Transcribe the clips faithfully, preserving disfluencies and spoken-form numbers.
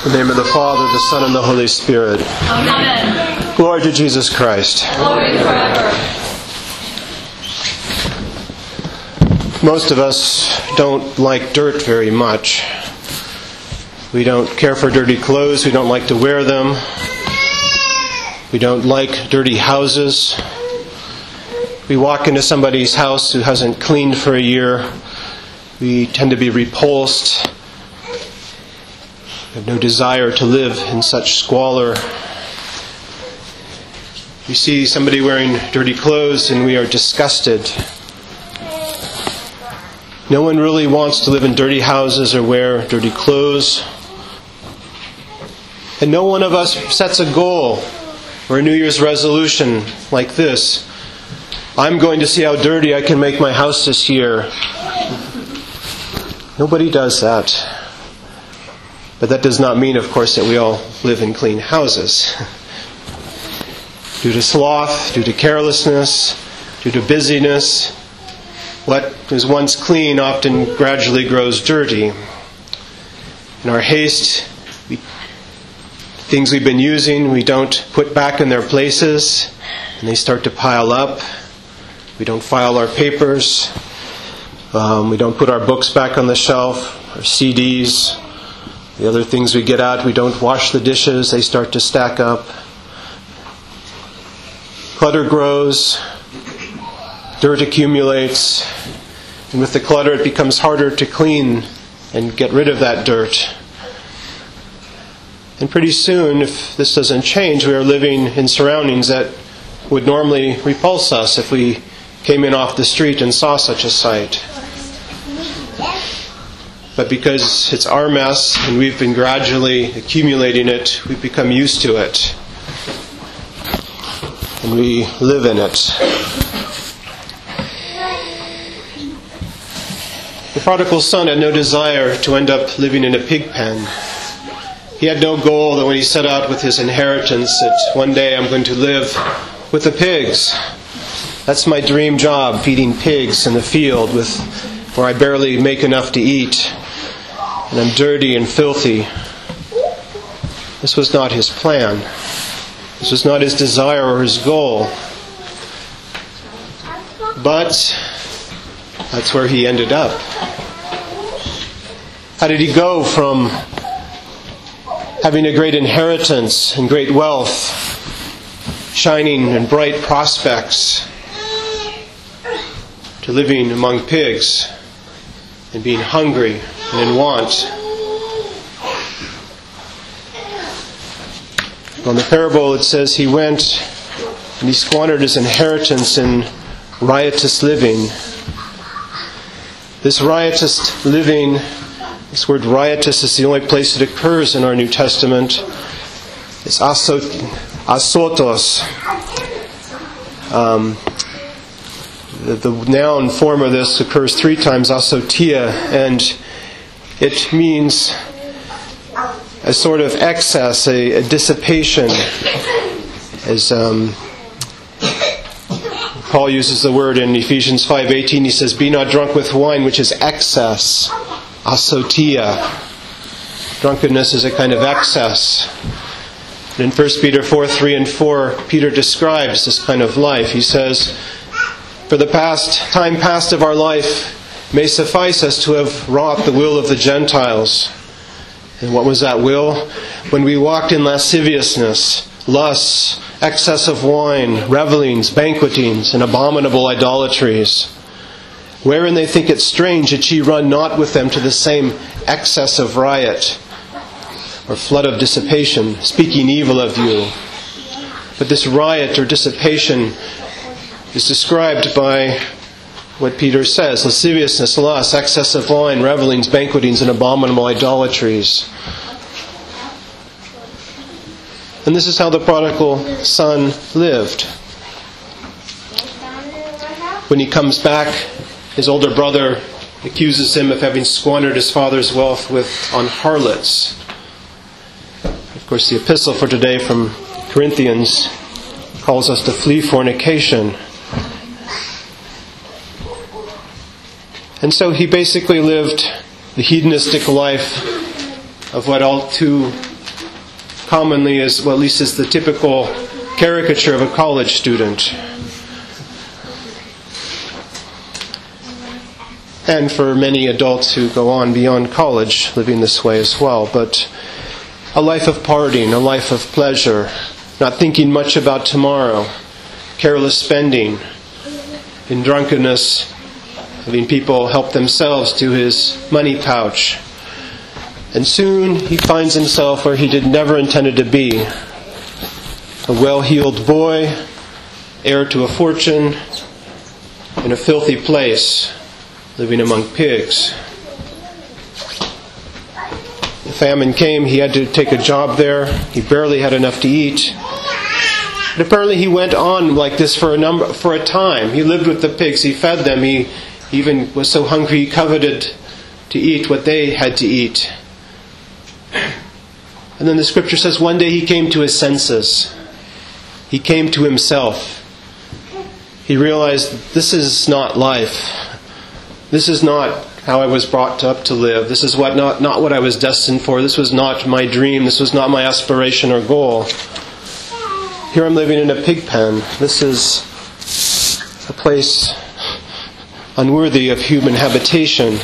In the name of the Father, the Son, and the Holy Spirit. Amen. Glory to Jesus Christ. Glory forever. Most of us don't like dirt very much. We don't care for dirty clothes. We don't like to wear them. We don't like dirty houses. We walk into somebody's house who hasn't cleaned for a year. We tend to be repulsed. We have no desire to live in such squalor. We see somebody wearing dirty clothes and we are disgusted. No one really wants to live in dirty houses or wear dirty clothes. And no one of us sets a goal or a New Year's resolution like this. I'm going to see how dirty I can make my house this year. Nobody does that. But that does not mean, of course, that we all live in clean houses. Due to sloth, due to carelessness, due to busyness, what is once clean often gradually grows dirty. In our haste, we, things we've been using, we don't put back in their places, and they start to pile up. We don't file our papers. Um, we don't put our books back on the shelf, our C Ds. The other things we get out, we don't wash the dishes, they start to stack up. Clutter grows, dirt accumulates, and with the clutter it becomes harder to clean and get rid of that dirt. And pretty soon, if this doesn't change, we are living in surroundings that would normally repulse us if we came in off the street and saw such a sight. But because it's our mess and we've been gradually accumulating it, we've become used to it. And we live in it. The prodigal son had no desire to end up living in a pig pen. He had no goal that when he set out with his inheritance that one day I'm going to live with the pigs. That's my dream job, feeding pigs in the field with where I barely make enough to eat. And I'm dirty and filthy. This was not his plan. This was not his desire or his goal. But that's where he ended up. How did he go from having a great inheritance and great wealth, shining and bright prospects, to living among pigs and being hungry and in want? Well, in the parable it says he went and he squandered his inheritance in riotous living. This riotous living, this word riotous is the only place it occurs in our New Testament. It's asot, asotos. Um, the, the noun form of this occurs three times, asotia, and it means a sort of excess, a, a dissipation. As um, Paul uses the word in Ephesians five eighteen, he says, "Be not drunk with wine, which is excess." Asotia. Drunkenness is a kind of excess. And in First Peter four three and four, Peter describes this kind of life. He says, "For the past time past of our life may suffice us to have wrought the will of the Gentiles." And what was that will? When we walked in lasciviousness, lusts, excess of wine, revelings, banquetings, and abominable idolatries, wherein they think it strange that ye run not with them to the same excess of riot, or flood of dissipation, speaking evil of you. But this riot or dissipation is described by what Peter says: lasciviousness, lust, excess of wine, revelings, banquetings, and abominable idolatries. And this is how the prodigal son lived. When he comes back, his older brother accuses him of having squandered his father's wealth with on harlots. Of course, the epistle for today from Corinthians calls us to flee fornication. And so he basically lived the hedonistic life of what all too commonly is, well, at least is the typical caricature of a college student. And for many adults who go on beyond college, living this way as well. But a life of partying, a life of pleasure, not thinking much about tomorrow, careless spending, in drunkenness, having people help themselves to his money pouch. And soon he finds himself where he did never intended to be. A well-heeled boy, heir to a fortune, in a filthy place, living among pigs. The famine came, he had to take a job there, he barely had enough to eat. But apparently he went on like this for a number for a time. He lived with the pigs, he fed them, he even was so hungry he coveted to eat what they had to eat. And then the scripture says one day he came to his senses. He came to himself. He realized this is not life. This is not how I was brought up to live. This is what not, not what I was destined for. This was not my dream. This was not my aspiration or goal. Here I'm living in a pig pen. This is a place unworthy of human habitation.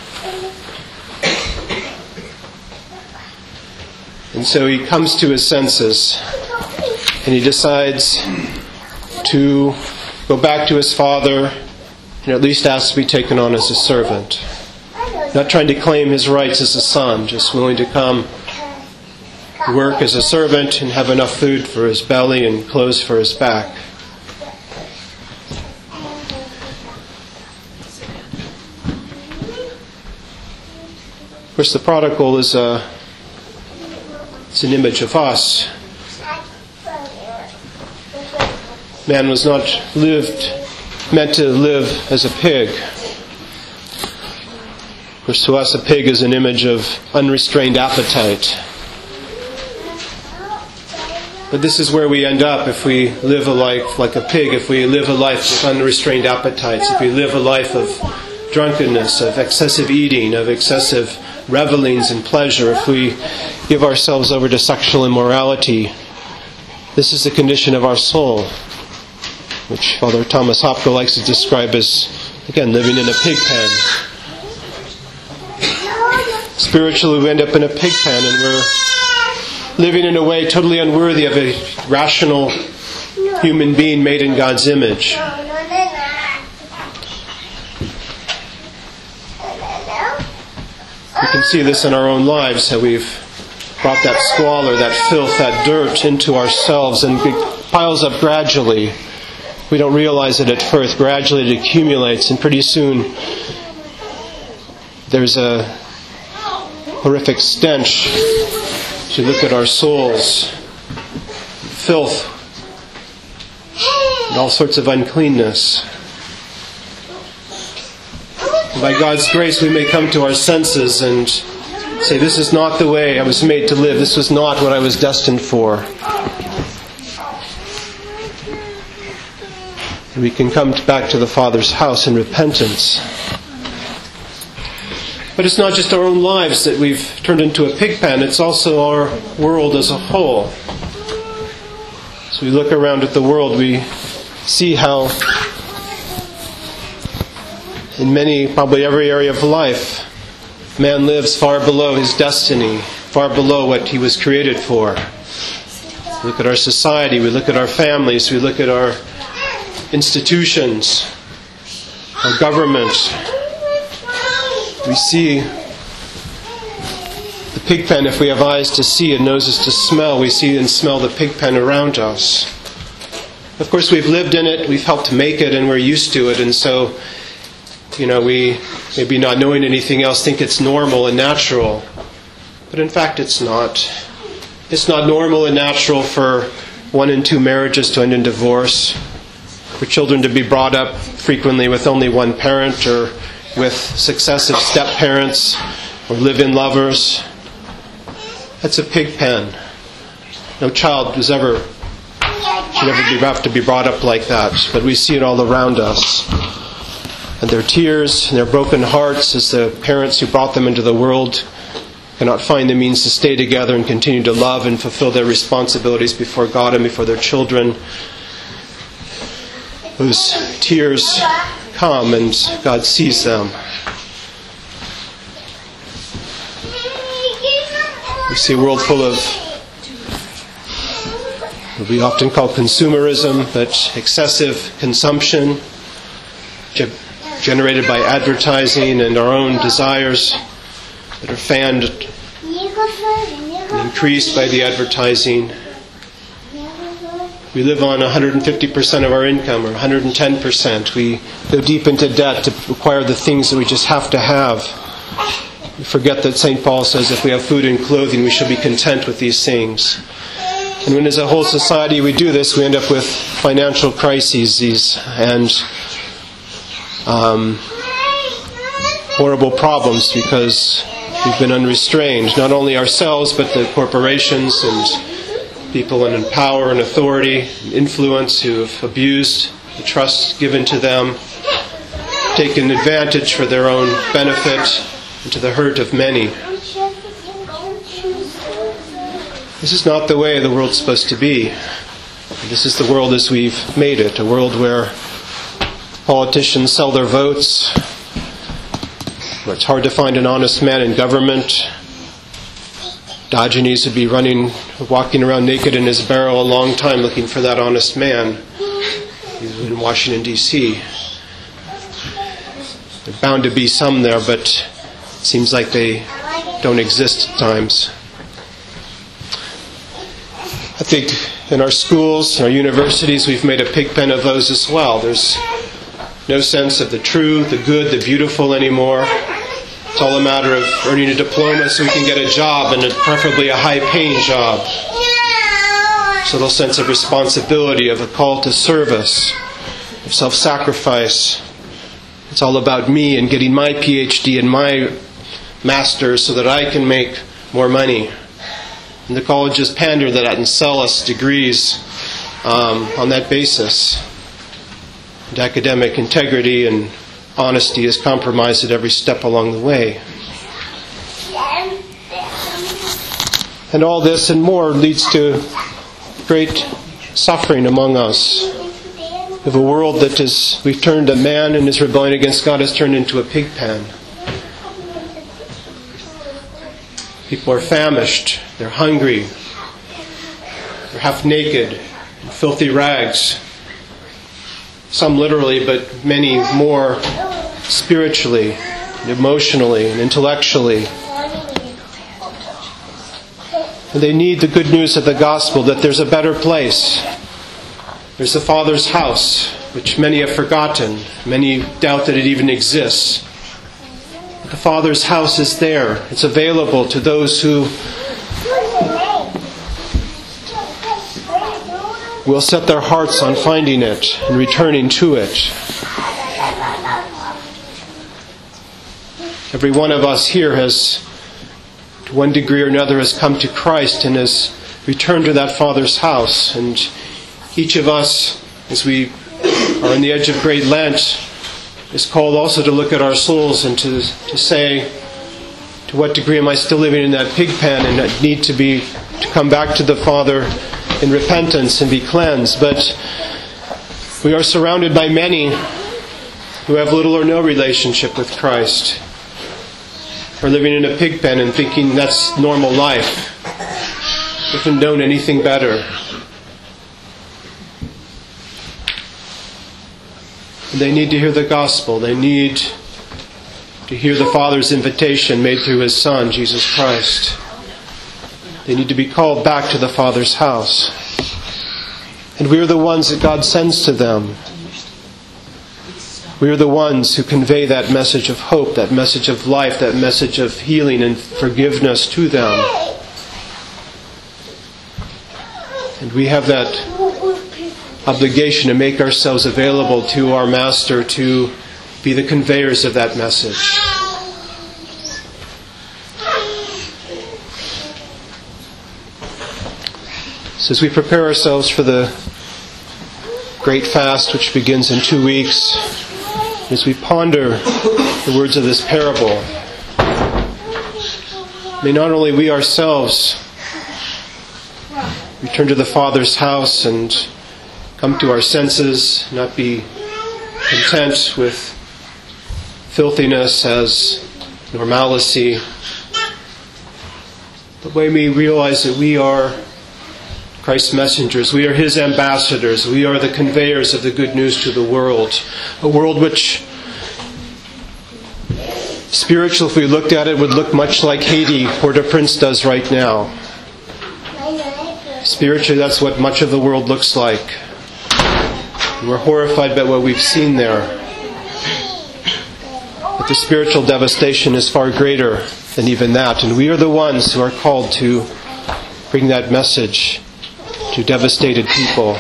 And so he comes to his senses and he decides to go back to his father and at least ask to be taken on as a servant. Not trying to claim his rights as a son, just willing to come work as a servant and have enough food for his belly and clothes for his back. Of course, the prodigal is a, it's an image of us. Man was not lived, meant to live as a pig. Of course, to us, a pig is an image of unrestrained appetite. But this is where we end up if we live a life like a pig, if we live a life with unrestrained appetites, if we live a life of drunkenness, of excessive eating, of excessive revelings and pleasure, if we give ourselves over to sexual immorality. This is the condition of our soul, which Father Thomas Hopko likes to describe as, again, living in a pig pen. Spiritually, we end up in a pig pen and we're living in a way totally unworthy of a rational human being made in God's image. We can see this in our own lives, how we've brought that squalor, that filth, that dirt into ourselves, and it piles up gradually. We don't realize it at first. Gradually it accumulates, and pretty soon there's a horrific stench. As you look at our souls, filth, and all sorts of uncleanness. And by God's grace, we may come to our senses and say, this is not the way I was made to live. This was not what I was destined for. And we can come back to the Father's house in repentance. But it's not just our own lives that we've turned into a pig pen, it's also our world as a whole. As we look around at the world, we see how in many, probably every area of life, man lives far below his destiny, far below what he was created for. We look at our society, we look at our families, we look at our institutions, our government. We see the pig pen, if we have eyes to see and noses to smell, we see and smell the pig pen around us. Of course, we've lived in it, we've helped make it, and we're used to it, and so, you know, we, maybe not knowing anything else, think it's normal and natural. But in fact, it's not. It's not normal and natural for one and two marriages to end in divorce, for children to be brought up frequently with only one parent, or with successive step-parents, or live-in lovers. That's a pig pen. No child was ever, should ever be, have to be brought up like that, but we see it all around us. And their tears and their broken hearts as the parents who brought them into the world cannot find the means to stay together and continue to love and fulfill their responsibilities before God and before their children, whose tears come and God sees them. We see a world full of what we often call consumerism, but excessive consumption generated by advertising and our own desires that are fanned and increased by the advertising. We live on one hundred fifty percent of our income, or one hundred ten percent. We go deep into debt to acquire the things that we just have to have. We forget that Saint Paul says if we have food and clothing, we should be content with these things. And when as a whole society we do this, we end up with financial crises and um, horrible problems because we've been unrestrained. Not only ourselves, but the corporations and people in power and authority and influence who have abused the trust given to them, taken advantage for their own benefit and to the hurt of many. This is not the way the world's supposed to be. This is the world as we've made it, a world where politicians sell their votes, where it's hard to find an honest man in government. Diogenes would be running, walking around naked in his barrel a long time looking for that honest man. He's in Washington, D C There's bound to be some there, but it seems like they don't exist at times. I think in our schools, in our universities, we've made a pigpen of those as well. There's no sense of the true, the good, the beautiful anymore. It's all a matter of earning a diploma so we can get a job, and preferably a high-paying job. There's a little sense of responsibility, of a call to service, of self-sacrifice. It's all about me and getting my P H D and my master's so that I can make more money. And the colleges pander to that and sell us degrees um, on that basis. And academic integrity and honesty is compromised at every step along the way. And all this and more leads to great suffering among us. Of a world that is, we've turned a man in his rebellion against God has turned into a pig pen. People are famished, they're hungry, they're half naked, in filthy rags. Some literally, but many more spiritually, and emotionally, and intellectually. And they need the good news of the gospel that there's a better place. There's the Father's house, which many have forgotten. Many doubt that it even exists. But the Father's house is there. It's available to those who will set their hearts on finding it and returning to it. Every one of us here has, to one degree or another, has come to Christ and has returned to that Father's house. And each of us, as we are on the edge of Great Lent, is called also to look at our souls and to, to say, to what degree am I still living in that pig pen and I need to be to come back to the Father in repentance and be cleansed. But we are surrounded by many who have little or no relationship with Christ, are living in a pig pen and thinking that's normal life, haven't known anything better. And they need to hear the gospel. They need to hear the Father's invitation made through His Son, Jesus Christ. They need to be called back to the Father's house. And we are the ones that God sends to them. We are the ones who convey that message of hope, that message of life, that message of healing and forgiveness to them. And we have that obligation to make ourselves available to our Master to be the conveyors of that message. So as we prepare ourselves for the great fast which begins in two weeks, as we ponder the words of this parable, May not only we ourselves return to the Father's house and come to our senses, not be content with filthiness as normalcy, but may we realize that we are Christ's messengers, we are His ambassadors, we are the conveyors of the good news to the world. A world which, spiritual, if we looked at it, would look much like Haiti, Port-au-Prince does right now. Spiritually, that's what much of the world looks like. We're horrified by what we've seen there. But the spiritual devastation is far greater than even that. And we are the ones who are called to bring that message to devastated people.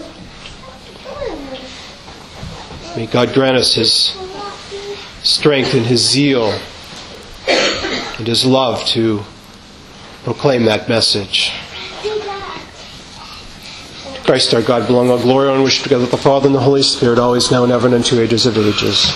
May God grant us His strength and His zeal and His love to proclaim that message. To Christ our God belong all glory and honor, which together with the Father and the Holy Spirit, always now and ever and unto ages of ages.